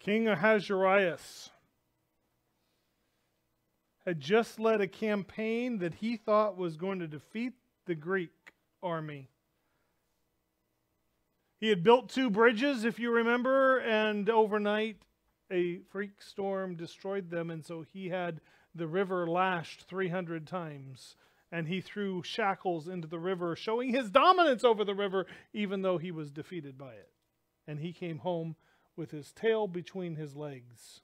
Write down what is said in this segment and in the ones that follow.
King Ahasuerus had just led a campaign that he thought was going to defeat the Greek army. He had built 2 bridges, if you remember, and overnight a freak storm destroyed them, and so he had the river lashed 300 times, and he threw shackles into the river, showing his dominance over the river, even though he was defeated by it. And he came home with his tail between his legs.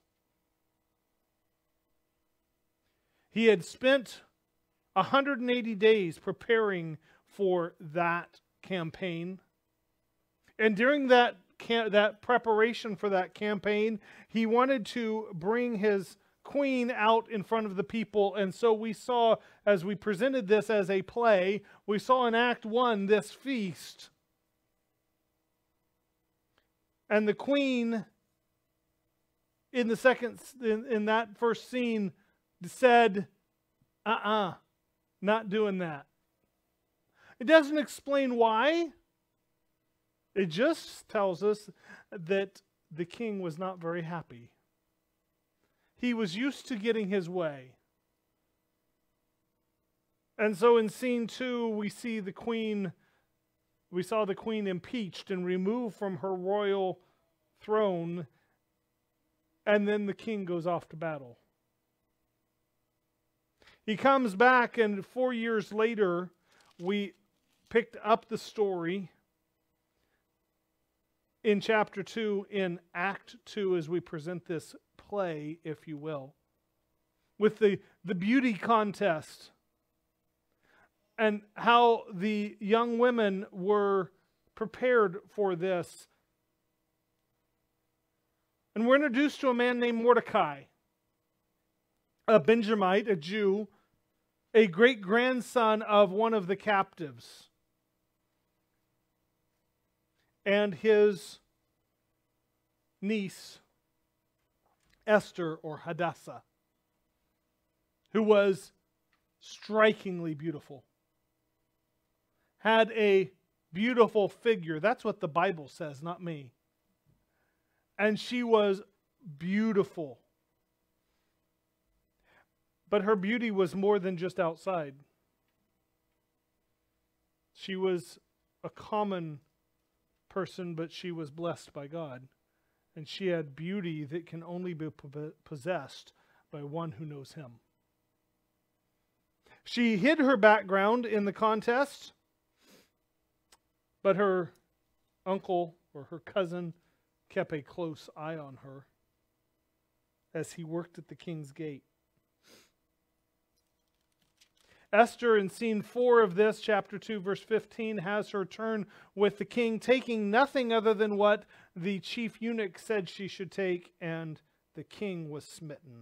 He had spent 180 days preparing for that campaign. And during that preparation for that campaign, he wanted to bring his queen out in front of the people. And so we saw, as we presented this as a play, we saw in Act 1 this feast. And the queen, in that first scene, said, not doing that. It doesn't explain why. It just tells us that the king was not very happy. He was used to getting his way. And so in scene 2, we saw the queen impeached and removed from her royal throne, and then the king goes off to battle. He comes back, and 4 years later, we picked up the story in chapter 2, in Act 2, as we present this play, if you will, with the beauty contest, and how the young women were prepared for this. And we're introduced to a man named Mordecai, a Benjamite, a Jew, a great-grandson of one of the captives, and his niece, Esther, or Hadassah, who was strikingly beautiful, had a beautiful figure. That's what the Bible says, not me. And she was beautiful. But her beauty was more than just outside. She was a common person, but she was blessed by God. And she had beauty that can only be possessed by one who knows Him. She hid her background in the contest, but her uncle or her cousin kept a close eye on her as he worked at the king's gate. Esther, in scene 4 of this, chapter 2, verse 15, has her turn with the king, taking nothing other than what the chief eunuch said she should take, and the king was smitten.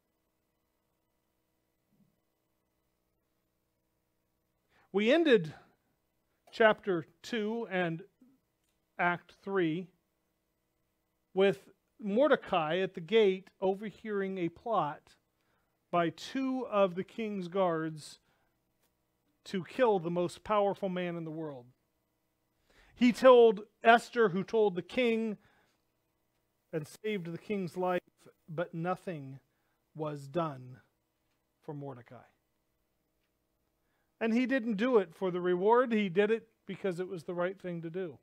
We ended chapter 2 and Act 3 with Mordecai at the gate overhearing a plot by 2 of the king's guards to kill the most powerful man in the world. He told Esther, who told the king and saved the king's life, but nothing was done for Mordecai. And he didn't do it for the reward. He did it because it was the right thing to do.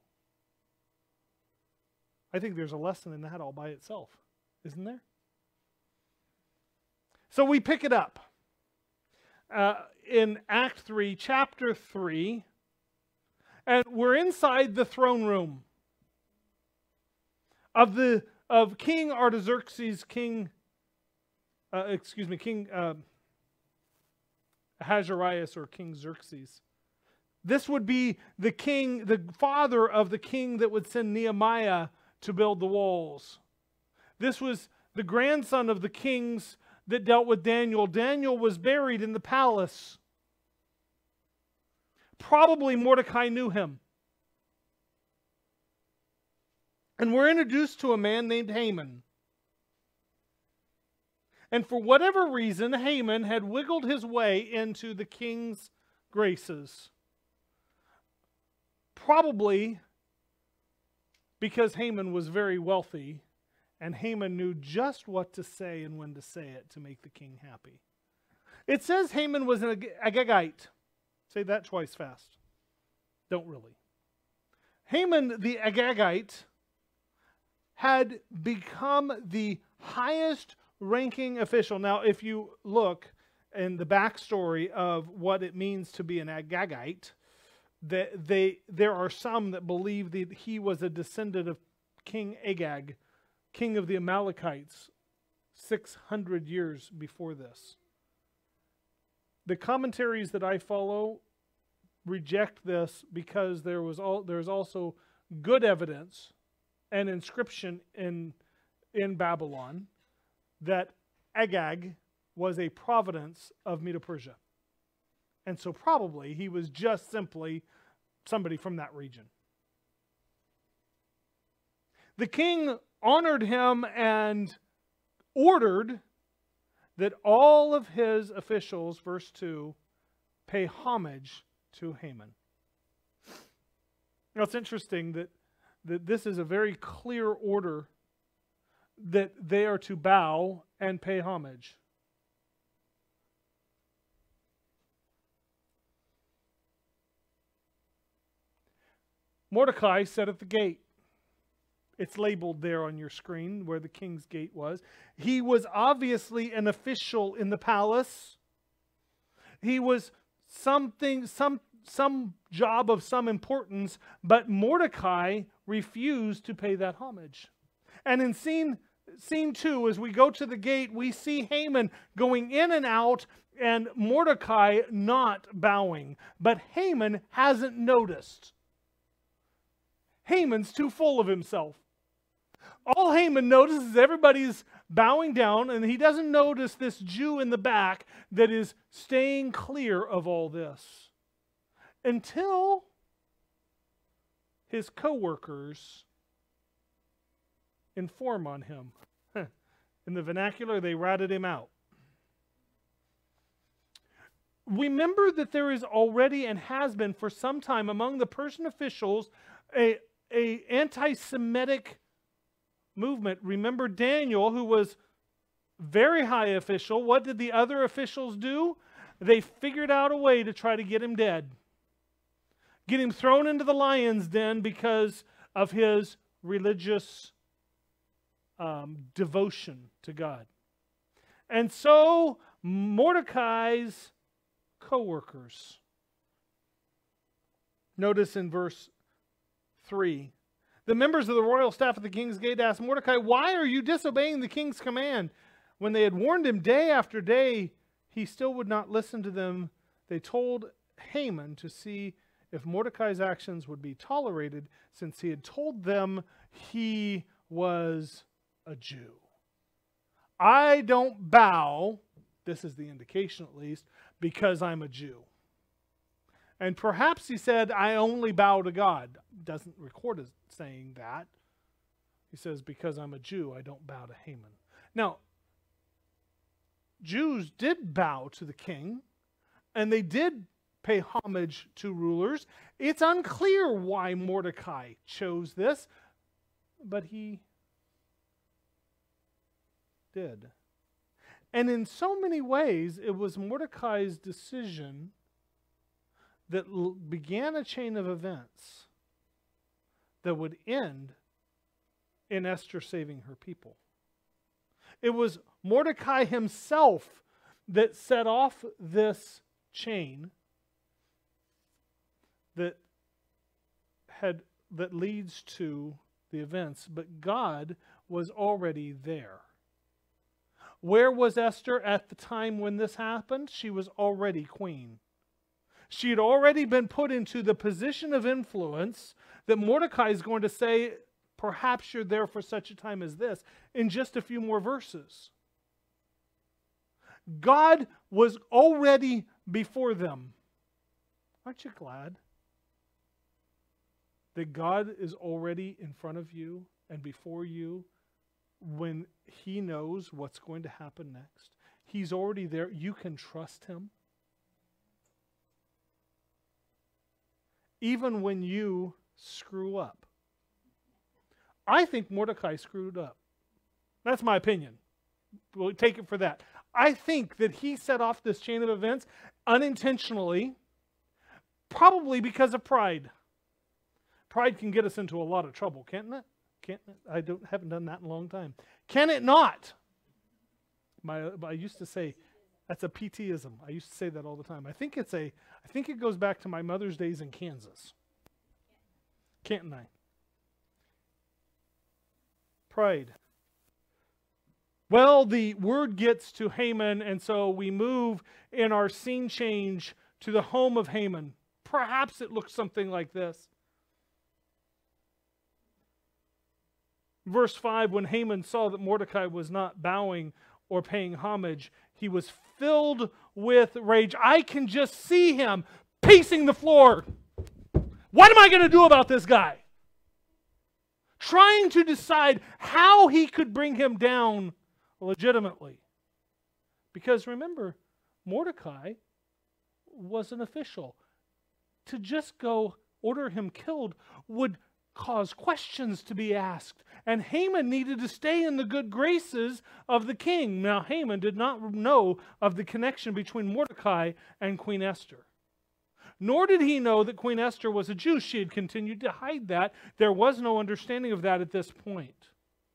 I think there's a lesson in that all by itself, isn't there? So we pick it up in Act 3, chapter 3, and we're inside the throne room of King Artaxerxes, King Ahasuerus, or King Xerxes. This would be the king, the father of the king that would send Nehemiah to build the walls. This was the grandson of the kings that dealt with Daniel. Daniel was buried in the palace. Probably Mordecai knew him. And we're introduced to a man named Haman. And for whatever reason, Haman had wiggled his way into the king's graces. Probably because Haman was very wealthy And Haman knew just what to say and when to say it to make the king happy. It says Haman was an Agagite. Say that twice fast. Don't really. Haman the Agagite had become the highest ranking official. Now, if you look in the backstory of what it means to be an Agagite, there are some that believe that he was a descendant of King Agag, king of the Amalekites, 600 years before this. The commentaries that I follow reject this because there's also good evidence and inscription in Babylon that Agag was a province of Medo-Persia. And so probably he was just simply somebody from that region. The king honored him and ordered that all of his officials, verse 2, pay homage to Haman. Now it's interesting that this is a very clear order that they are to bow and pay homage. Mordecai sat at the gate. It's labeled there on your screen where the king's gate was. He was obviously an official in the palace. He was some job of some importance, but Mordecai refused to pay that homage. And in scene 2, as we go to the gate, we see Haman going in and out and Mordecai not bowing. But Haman hasn't noticed. Haman's too full of himself. All Haman notices is everybody's bowing down, and he doesn't notice this Jew in the back that is staying clear of all this. Until his co-workers inform on him. In the vernacular, they ratted him out. Remember that there is already and has been for some time among the Persian officials a anti-Semitic movement. Remember Daniel, who was very high official. What did the other officials do? They figured out a way to try to get him dead. Get him thrown into the lion's den because of his religious devotion to God. And so Mordecai's co-workers, notice in verse 3, the members of the royal staff at the king's gate asked Mordecai, "Why are you disobeying the king's command?" When they had warned him day after day, he still would not listen to them. They told Haman to see if Mordecai's actions would be tolerated, since he had told them he was a Jew. I don't bow, this is the indication at least, because I'm a Jew. And perhaps he said, I only bow to God. Doesn't record as saying that. He says, because I'm a Jew, I don't bow to Haman. Now, Jews did bow to the king, and they did pay homage to rulers. It's unclear why Mordecai chose this, but he did. And in so many ways, it was Mordecai's decision that began a chain of events that would end in Esther saving her people. It was Mordecai himself that set off this chain that leads to the events, but God was already there. Where was Esther at the time when this happened? She was already queen. She had already been put into the position of influence that Mordecai is going to say, perhaps you're there for such a time as this, in just a few more verses. God was already before them. Aren't you glad that God is already in front of you and before you when He knows what's going to happen next? He's already there. You can trust Him. Even when you screw up. I think Mordecai screwed up. That's my opinion. We'll take it for that. I think that he set off this chain of events unintentionally, probably because of pride. Pride can get us into a lot of trouble, can't it? Can't it? Haven't done that in a long time. Can it not? I used to say that's a PTism. I used to say that all the time. I think it goes back to my mother's days in Kansas. Can't I? Pride. Well, the word gets to Haman, and so we move in our scene change to the home of Haman. Perhaps it looks something like this. Verse 5, when Haman saw that Mordecai was not bowing or paying homage, he was filled with rage. I can just see him pacing the floor. What am I going to do about this guy? Trying to decide how he could bring him down legitimately. Because remember, Mordecai was an official. To just go order him killed would cause questions to be asked. And Haman needed to stay in the good graces of the king. Now, Haman did not know of the connection between Mordecai and Queen Esther. Nor did he know that Queen Esther was a Jew. She had continued to hide that. There was no understanding of that at this point.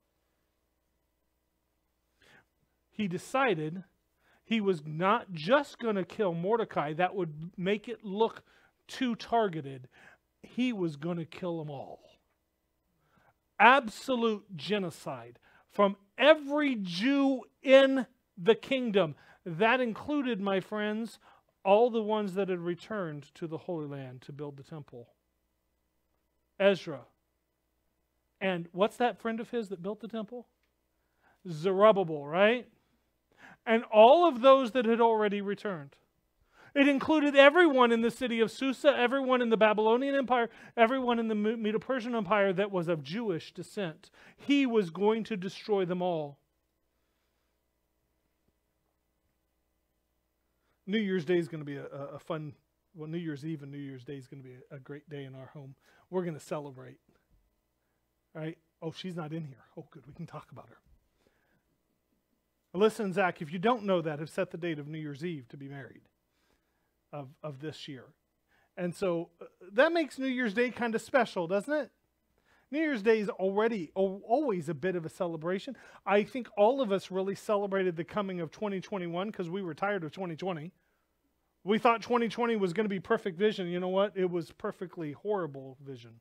He decided he was not just going to kill Mordecai. That would make it look too targeted. He was going to kill them all. Absolute genocide from every Jew in the kingdom. That included, my friends, all the ones that had returned to the Holy Land to build the temple. Ezra. And what's that friend of his that built the temple? Zerubbabel, right? And all of those that had already returned. It included everyone in the city of Susa, everyone in the Babylonian Empire, everyone in the Medo-Persian Empire that was of Jewish descent. He was going to destroy them all. New Year's Day is going to be a fun, well, New Year's Eve and New Year's Day is going to be a great day in our home. We're going to celebrate. All right? Oh, she's not in here. Oh, good. We can talk about her. Listen, Zach, if you don't know that, have set the date of New Year's Eve to be married of this year. And so that makes New Year's Day kind of special, doesn't it? New Year's Day is always a bit of a celebration. I think all of us really celebrated the coming of 2021 because we were tired of 2020. We thought 2020 was going to be perfect vision. You know what? It was perfectly horrible vision.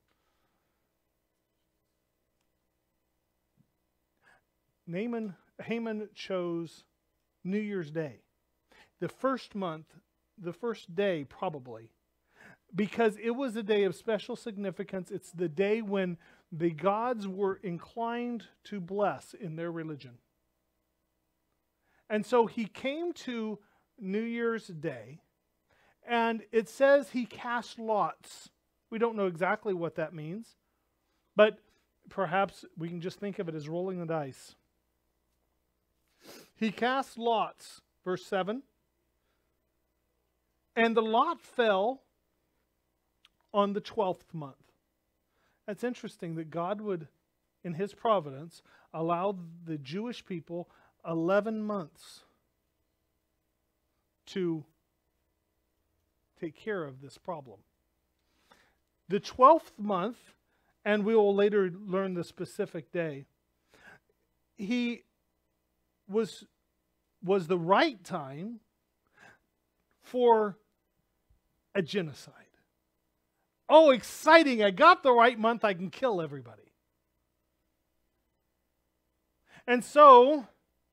Haman chose New Year's Day. The first month, the first day probably, because it was a day of special significance. It's the day when the gods were inclined to bless in their religion. And so he came to New Year's Day, and it says he cast lots. We don't know exactly what that means, but perhaps we can just think of it as rolling the dice. He cast lots, verse 7, and the lot fell on the 12th month. That's interesting that God would, in His providence, allow the Jewish people 11 months to take care of this problem. The 12th month, and we will later learn the specific day, was the right time for a genocide. Oh, exciting. I got the right month. I can kill everybody. And so,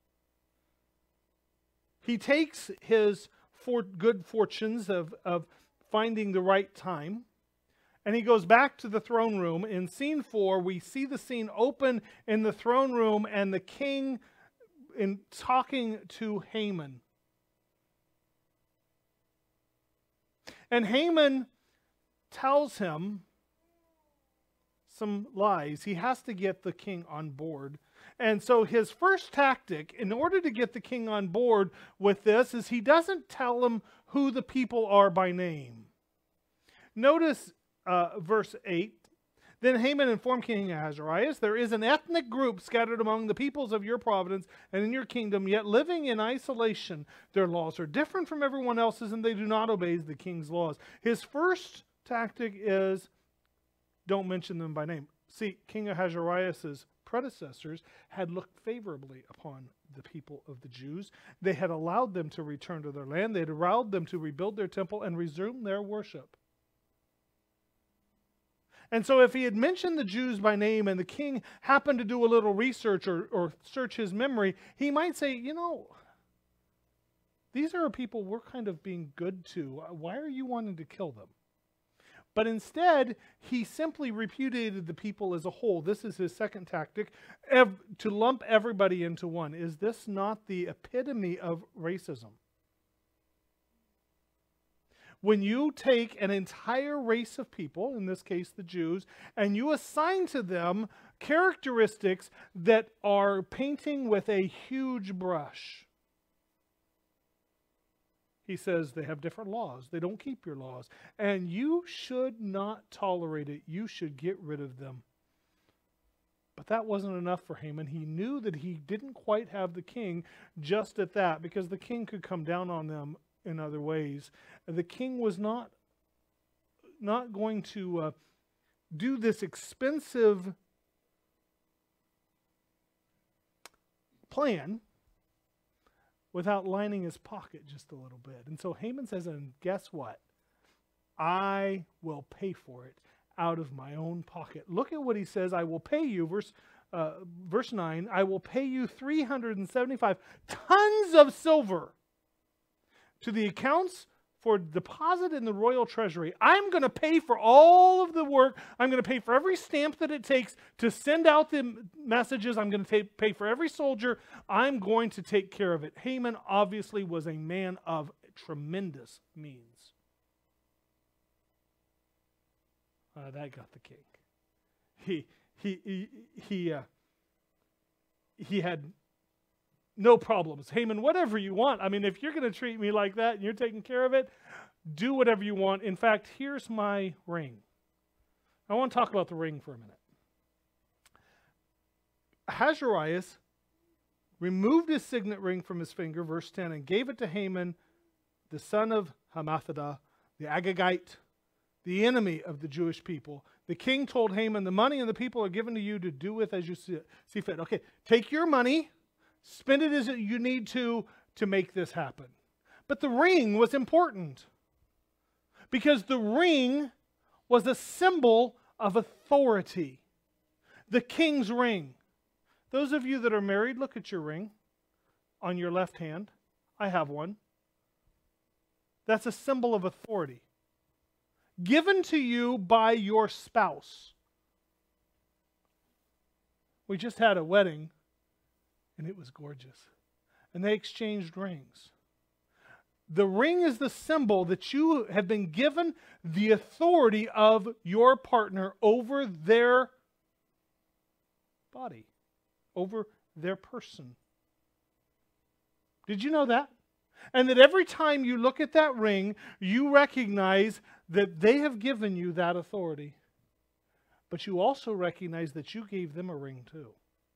he takes his good fortunes of finding the right time, and he goes back to the throne room. In scene 4, we see the scene open in the throne room and the king talking to Haman. And Haman tells him some lies. He has to get the king on board. And so his first tactic, in order to get the king on board with this, is he doesn't tell him who the people are by name. Notice verse 8. Then Haman informed King Ahasuerus, there is an ethnic group scattered among the peoples of your province and in your kingdom, yet living in isolation. Their laws are different from everyone else's, and they do not obey the king's laws. His first tactic is, don't mention them by name. See, King Ahasuerus' predecessors had looked favorably upon the people of the Jews. They had allowed them to return to their land. They had allowed them to rebuild their temple and resume their worship. And so if he had mentioned the Jews by name and the king happened to do a little research or search his memory, he might say, you know, these are people we're kind of being good to. Why are you wanting to kill them? But instead, he simply repudiated the people as a whole. This is his second tactic, to lump everybody into one. Is this not the epitome of racism? When you take an entire race of people, in this case the Jews, and you assign to them characteristics that are painting with a huge brush. He says they have different laws. They don't keep your laws. And you should not tolerate it. You should get rid of them. But that wasn't enough for Haman. He knew that he didn't quite have the king just at that, because the king could come down on them in other ways. The king was not going to do this expensive plan without lining his pocket just a little bit. And so Haman says, and guess what? I will pay for it out of my own pocket. Look at what he says. I will pay you, verse 9, I will pay you 375 tons of silver to the accounts for deposit in the royal treasury. I'm going to pay for all of the work. I'm going to pay for every stamp that it takes to send out the messages. I'm going to pay for every soldier. I'm going to take care of it. Haman obviously was a man of tremendous means. That got the king. He had no problems. Haman, whatever you want. I mean, if you're going to treat me like that and you're taking care of it, do whatever you want. In fact, here's my ring. I want to talk about the ring for a minute. Ahasuerus removed his signet ring from his finger, verse 10, and gave it to Haman, the son of Hammedatha, the Agagite, the enemy of the Jewish people. The king told Haman, the money and the people are given to you to do with as you see fit. Okay, take your money, spend it as you need to make this happen. But the ring was important because the ring was a symbol of authority. The king's ring. Those of you that are married, look at your ring on your left hand. I have one. That's a symbol of authority. Given to you by your spouse. We just had a wedding, and it was gorgeous. And they exchanged rings. The ring is the symbol that you have been given the authority of your partner over their body, over their person. Did you know that? And that every time you look at that ring, you recognize that they have given you that authority. But you also recognize that you gave them a ring too.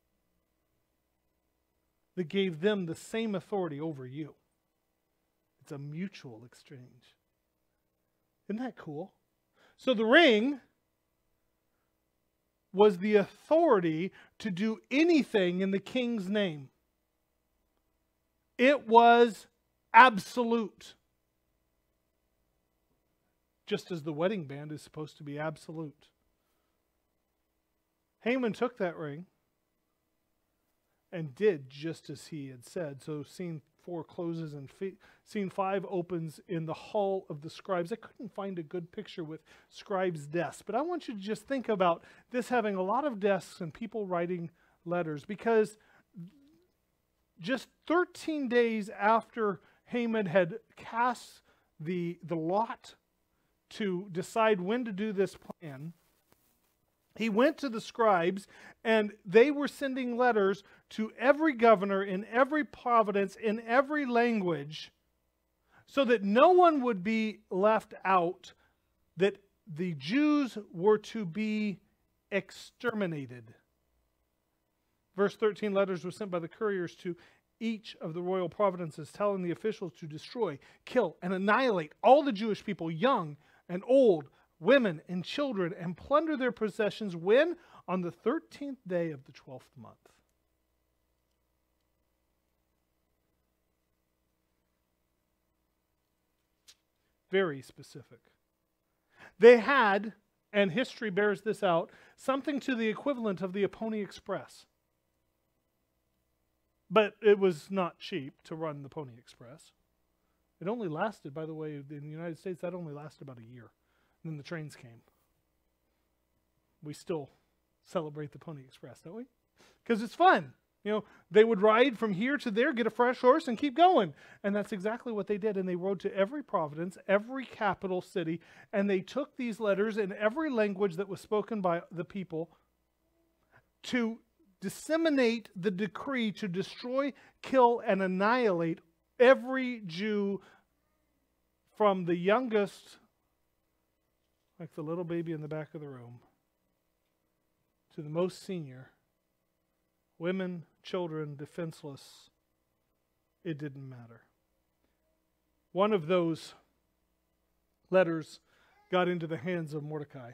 That gave them the same authority over you. It's a mutual exchange. Isn't that cool? So the ring was the authority to do anything in the king's name. It was absolute. Just as the wedding band is supposed to be absolute. Haman took that ring and did just as he had said. So scene 4 closes and scene 5 opens in the hall of the scribes. I couldn't find a good picture with scribes' desks, but I want you to just think about this having a lot of desks and people writing letters, because just 13 days after Haman had cast the lot to decide when to do this plan, he went to the scribes, and they were sending letters to every governor in every province in every language so that no one would be left out, that the Jews were to be exterminated. Verse 13, letters were sent by the couriers to each of the royal providences, telling the officials to destroy, kill, and annihilate all the Jewish people, young and old, women and children, and plunder their possessions when? On the 13th day of the 12th month. Very specific. They had, and history bears this out, something to the equivalent of the Pony Express. But it was not cheap to run the Pony Express. It only lasted, by the way, in the United States, that only lasted about a year. And then the trains came. We still celebrate the Pony Express, don't we? Because it's fun. You know, they would ride from here to there, get a fresh horse, and keep going. And that's exactly what they did. And they rode to every province, every capital city, and they took these letters in every language that was spoken by the people to disseminate the decree to destroy, kill, and annihilate every Jew from the youngest, like the little baby in the back of the room, to the most senior. Women, children, defenseless. It didn't matter. One of those letters got into the hands of Mordecai.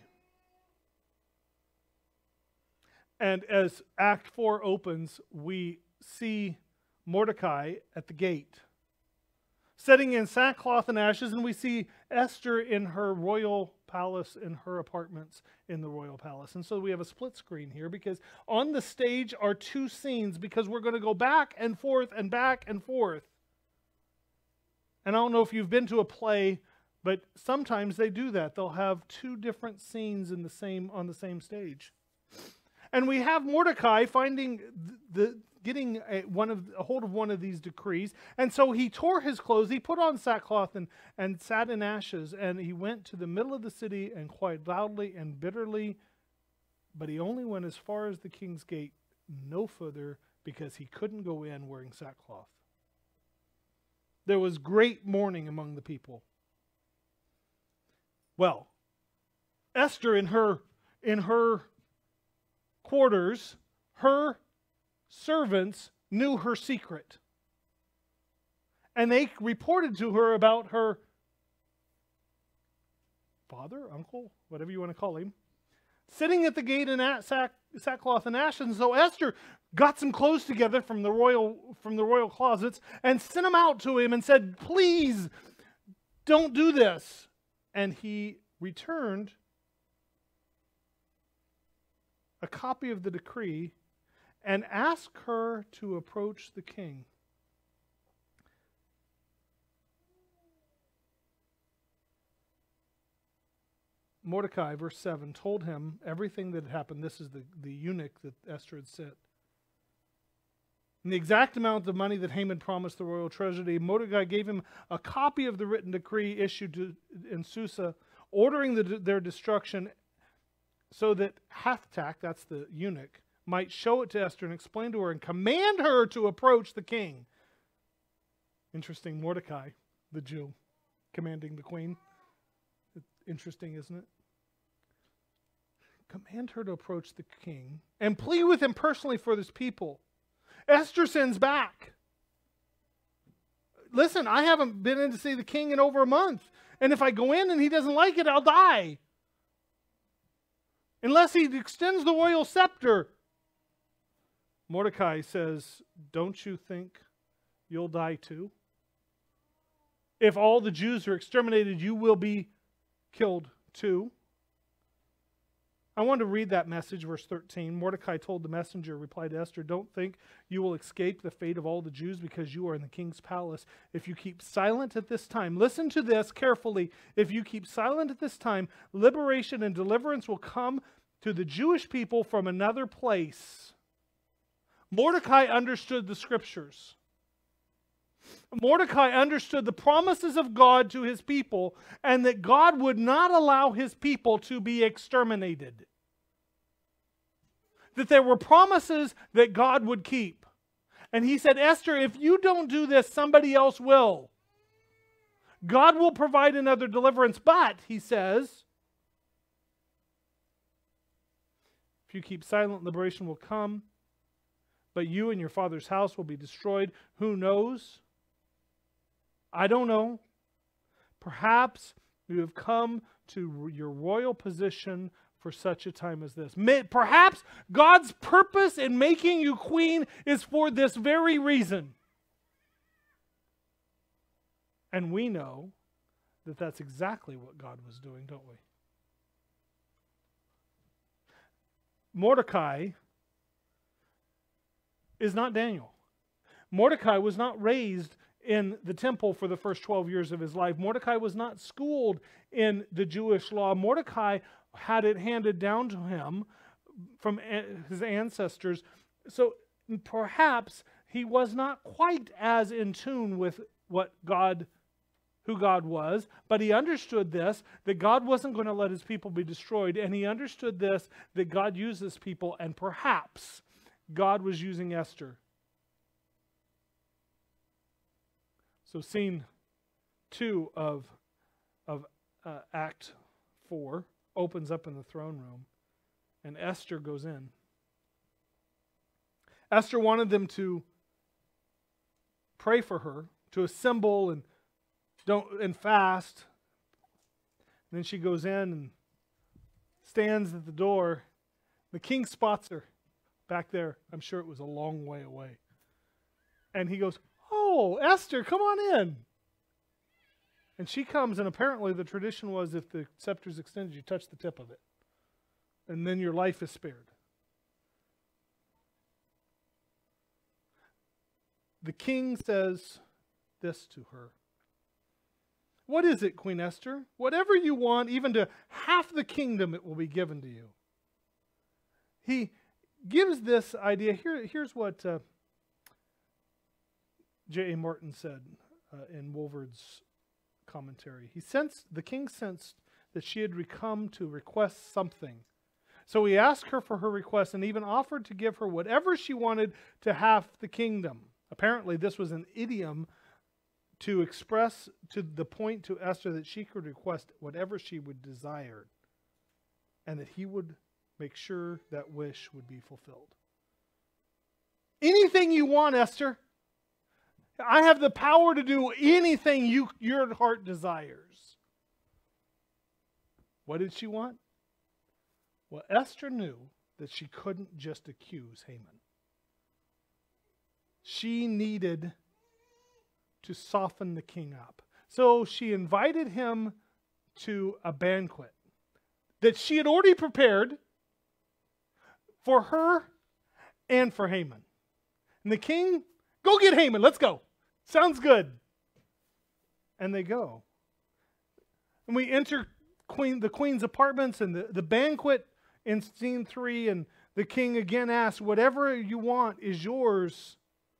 And as Act 4 opens, we see Mordecai at the gate, sitting in sackcloth and ashes, and we see Esther in her royal palace, in her apartments in the royal palace. And so we have a split screen here, because on the stage are two scenes, because we're going to go back and forth and back and forth. And I don't know if you've been to a play, but sometimes they do that. They'll have two different scenes on the same stage. And we have Mordecai getting a hold of one of these decrees. And so he tore his clothes, he put on sackcloth and sat in ashes, and he went to the middle of the city and cried loudly and bitterly, but he only went as far as the king's gate, no further, because he couldn't go in wearing sackcloth. There was great mourning among the people. Well, Esther in her quarters, her servants knew her secret. And they reported to her about her father, uncle, whatever you want to call him, sitting at the gate in sackcloth and ashes. And so Esther got some clothes together from the royal closets and sent them out to him and said, "Please, don't do this." And he returned a copy of the decree and asked her to approach the king. Mordecai, verse 7, told him everything that had happened. This is the eunuch that Esther had sent. And the exact amount of money that Haman promised the royal treasury, Mordecai gave him a copy of the written decree issued in Susa, ordering their destruction, so that Hathach, that's the eunuch, might show it to Esther and explain to her and command her to approach the king. Interesting, Mordecai, the Jew, commanding the queen. Interesting, isn't it? Command her to approach the king and plead with him personally for this people. Esther sends back, "Listen, I haven't been in to see the king in over a month. And if I go in and he doesn't like it, I'll die. Unless he extends the royal scepter." Mordecai says, "Don't you think you'll die too? If all the Jews are exterminated, you will be killed too." I want to read that message, verse 13. Mordecai told the messenger, replied to Esther, "Don't think you will escape the fate of all the Jews because you are in the king's palace. If you keep silent at this time," listen to this carefully, "if you keep silent at this time, liberation and deliverance will come to the Jewish people from another place." Mordecai understood the scriptures. Mordecai understood the promises of God to his people, and that God would not allow his people to be exterminated. That there were promises that God would keep. And he said, "Esther, if you don't do this, somebody else will. God will provide another deliverance, but," he says, If you keep silent, liberation will come, but you and your father's house will be destroyed. Who knows? I don't know. Perhaps you have come to your royal position for such a time as this. Perhaps God's purpose in making you queen is for this very reason. And we know that that's exactly what God was doing, don't we? Mordecai is not Daniel. Mordecai was not raised in the temple for the first 12 years of his life. Mordecai was not schooled in the Jewish law. Mordecai had it handed down to him from his ancestors. So perhaps he was not quite as in tune with who God was, but he understood this, that God wasn't going to let his people be destroyed, and he understood this, that God uses people, and perhaps God was using Esther. So scene 2 of Act 4 opens up in the throne room, and Esther goes in. Esther wanted them to pray for her, to assemble and fast. And then she goes in and stands at the door. The king spots her back there. I'm sure it was a long way away. And he goes, "Oh, Esther, come on in." And she comes, and apparently the tradition was if the scepter is extended, you touch the tip of it. And then your life is spared. The king says this to her. "What is it, Queen Esther? Whatever you want, even to half the kingdom, it will be given to you." He gives this idea. Here's what J.A. Martin said in Wolvard's commentary. The king sensed that she had come to request something. So he asked her for her request and even offered to give her whatever she wanted to half the kingdom. Apparently, this was an idiom to express to the point to Esther that she could request whatever she would desire, and that he would make sure that wish would be fulfilled. Anything you want, Esther. I have the power to do anything your heart desires. What did she want? Well, Esther knew that she couldn't just accuse Haman. She needed to soften the king up. So she invited him to a banquet that she had already prepared for her and for Haman. And the king, "Go get Haman, let's go. Sounds good." And they go. And we enter the queen's apartments and the banquet in scene 3, and the king again asks, "Whatever you want is yours."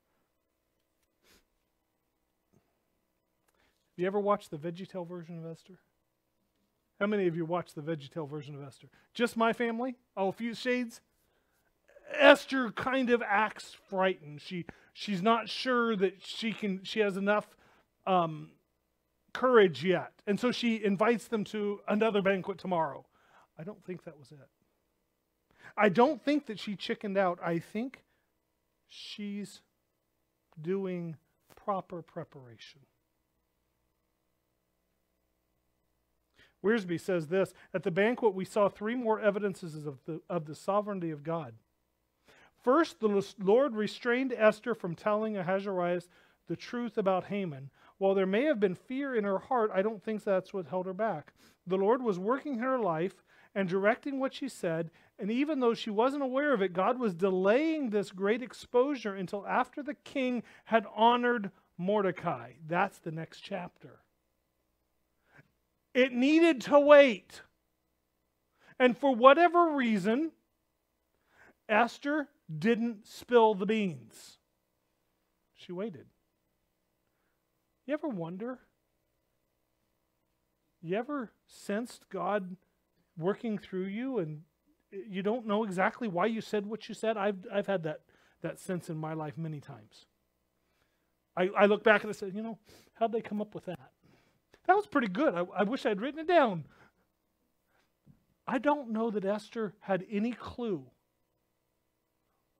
You ever watched the VeggieTale version of Esther? How many of you watched the VeggieTale version of Esther? Just my family? Oh, a few shades? Esther kind of acts frightened. She's not sure that she has enough courage yet. And so she invites them to another banquet tomorrow. I don't think that was it. I don't think that she chickened out. I think she's doing proper preparation. Wiersbe says this: "At the banquet we saw 3 more evidences of the sovereignty of God. First, the Lord restrained Esther from telling Ahasuerus the truth about Haman. While there may have been fear in her heart, I don't think that's what held her back. The Lord was working in her life and directing what she said, and even though she wasn't aware of it, God was delaying this great exposure until after the king had honored Mordecai." That's the next chapter. It needed to wait. And for whatever reason, Esther didn't spill the beans. She waited. You ever wonder? You ever sensed God working through you and you don't know exactly why you said what you said? I've had that sense in my life many times. I look back and I said, how'd they come up with that? That was pretty good. I wish I'd written it down. I don't know that Esther had any clue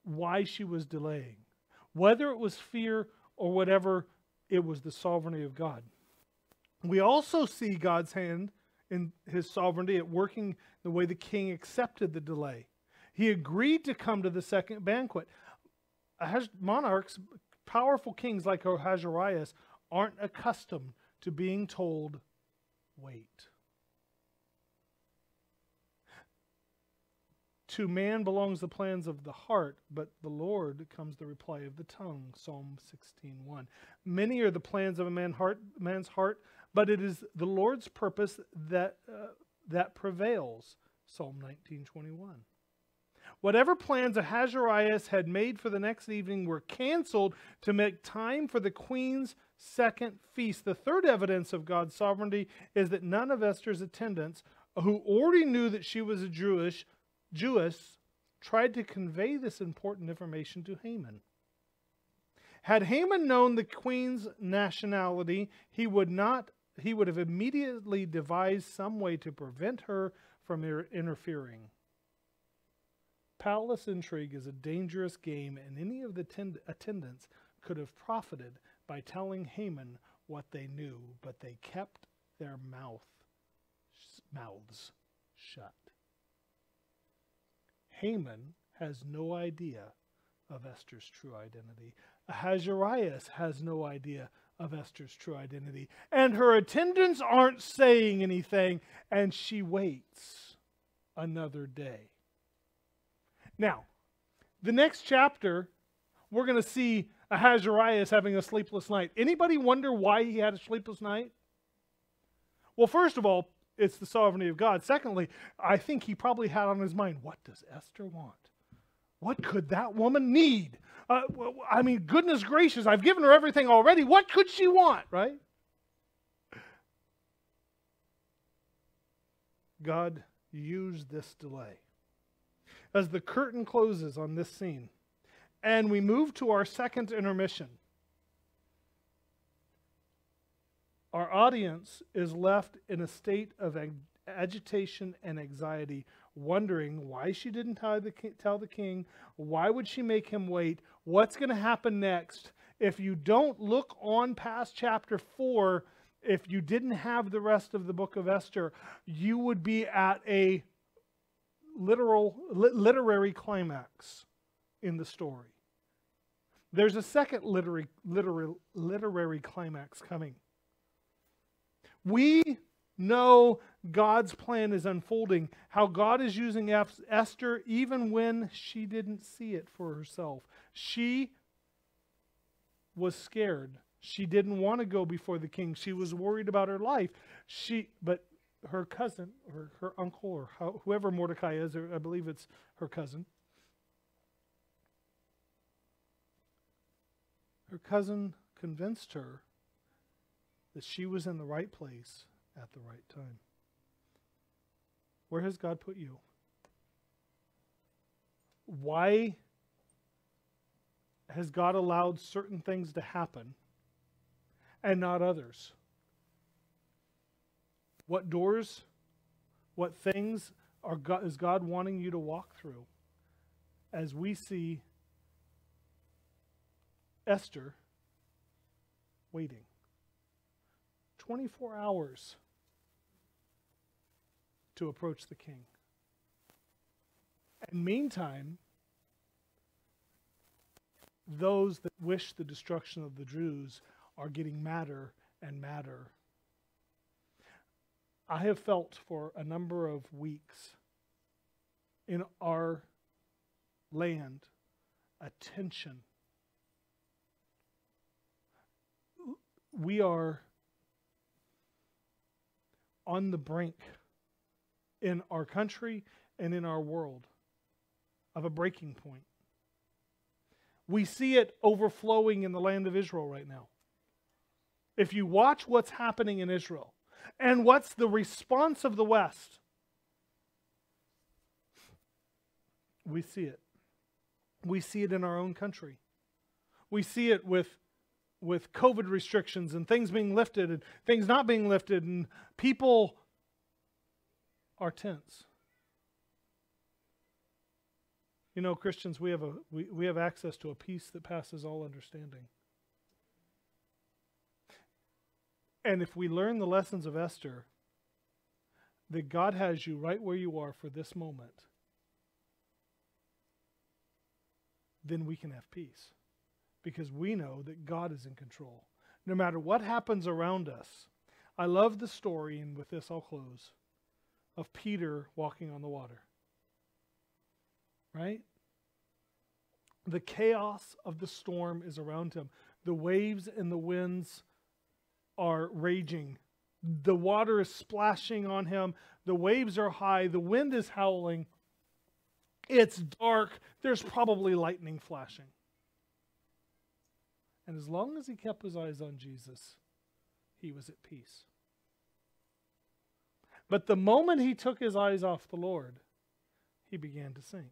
why she was delaying. Whether it was fear or whatever, it was the sovereignty of God. We also see God's hand in his sovereignty at working the way the king accepted the delay. He agreed to come to the second banquet. Monarchs, powerful kings like Ahasuerus, aren't accustomed to being told, wait. To man belongs the plans of the heart, but the Lord comes the reply of the tongue. Psalm 16:1. Many are the plans of a man's heart, but it is the Lord's purpose that prevails. Psalm 19:21. Whatever plans Ahasuerus had made for the next evening were canceled to make time for the queen's second feast. The third evidence of God's sovereignty is that none of Esther's attendants, who already knew that she was a Jewess, tried to convey this important information to Haman. Had Haman known the queen's nationality, he would have immediately devised some way to prevent her from interfering. Palace intrigue is a dangerous game, and any of the attendants could have profited by telling Haman what they knew, but they kept their mouths shut. Haman has no idea of Esther's true identity. Ahasuerus has no idea of Esther's true identity. And her attendants aren't saying anything, and she waits another day. Now, the next chapter, we're going to see Ahasuerus having a sleepless night. Anybody wonder why he had a sleepless night? Well, first of all, it's the sovereignty of God. Secondly, I think he probably had on his mind, what does Esther want? What could that woman need? I mean, goodness gracious, I've given her everything already. What could she want, right? God used this delay. As the curtain closes on this scene, and we move to our second intermission, our audience is left in a state of agitation and anxiety, wondering why she didn't tell the king, why would she make him wait, what's going to happen next. If you don't look on past chapter 4, if you didn't have the rest of the book of Esther, you would be at a literary climax in the story. There's a second literary climax coming. We know God's plan is unfolding, how God is using Esther even when she didn't see it for herself. She was scared. She didn't want to go before the king. She was worried about her life. But her cousin, or her uncle, or whoever Mordecai is, or I believe it's her cousin. Her cousin convinced her that she was in the right place at the right time. Where has God put you? Why has God allowed certain things to happen and not others? What doors, what things is God wanting you to walk through? As we see Esther waiting 24 hours to approach the king. And meantime, those that wish the destruction of the Jews are getting madder and madder. I have felt for a number of weeks in our land a tension. We are on the brink in our country and in our world of a breaking point. We see it overflowing in the land of Israel right now. If you watch what's happening in Israel and what's the response of the West, we see it. We see it in our own country. We see it with COVID restrictions and things being lifted and things not being lifted, and people are tense. You know, Christians, we have access to a peace that passes all understanding. And if we learn the lessons of Esther, that God has you right where you are for this moment, then we can have peace. Because we know that God is in control. No matter what happens around us. I love the story, and with this I'll close, of Peter walking on the water. Right? The chaos of the storm is around him. The waves and the winds are raging. The water is splashing on him. The waves are high. The wind is howling. It's dark. There's probably lightning flashing. And as long as he kept his eyes on Jesus, he was at peace. But the moment he took his eyes off the Lord, he began to sink.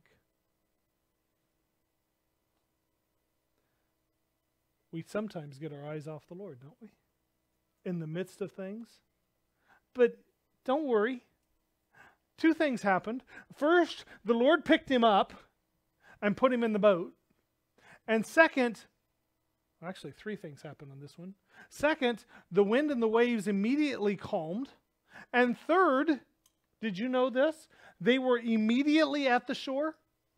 We sometimes get our eyes off the Lord, don't we? In the midst of things. But don't worry. Two things happened. First, the Lord picked him up and put him in the boat. And second, actually 3 things happened on this one. Second, the wind and the waves immediately calmed. And third, did you know this? They were immediately at the shore.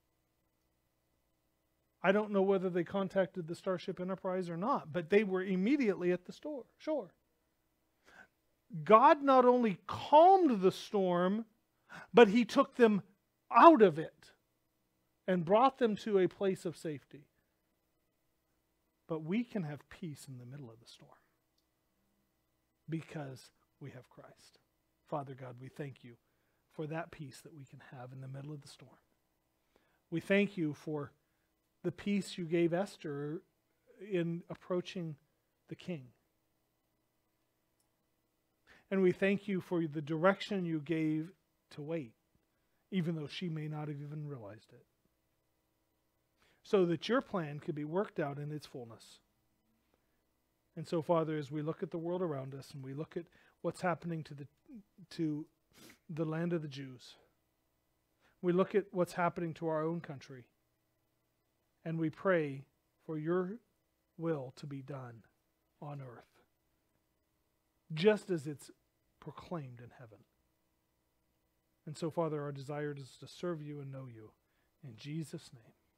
I don't know whether they contacted the Starship Enterprise or not, but they were immediately at the shore. God not only calmed the storm, but he took them out of it and brought them to a place of safety. But we can have peace in the middle of the storm because we have Christ. Father God, we thank you for that peace that we can have in the middle of the storm. We thank you for the peace you gave Esther in approaching the king. And we thank you for the direction you gave to wait, even though she may not have even realized it, so that your plan could be worked out in its fullness. And so, Father, as we look at the world around us and we look at what's happening to the land of the Jews, we look at what's happening to our own country, and we pray for your will to be done on earth, just as it's proclaimed in heaven. And so, Father, our desire is to serve you and know you. In Jesus' name.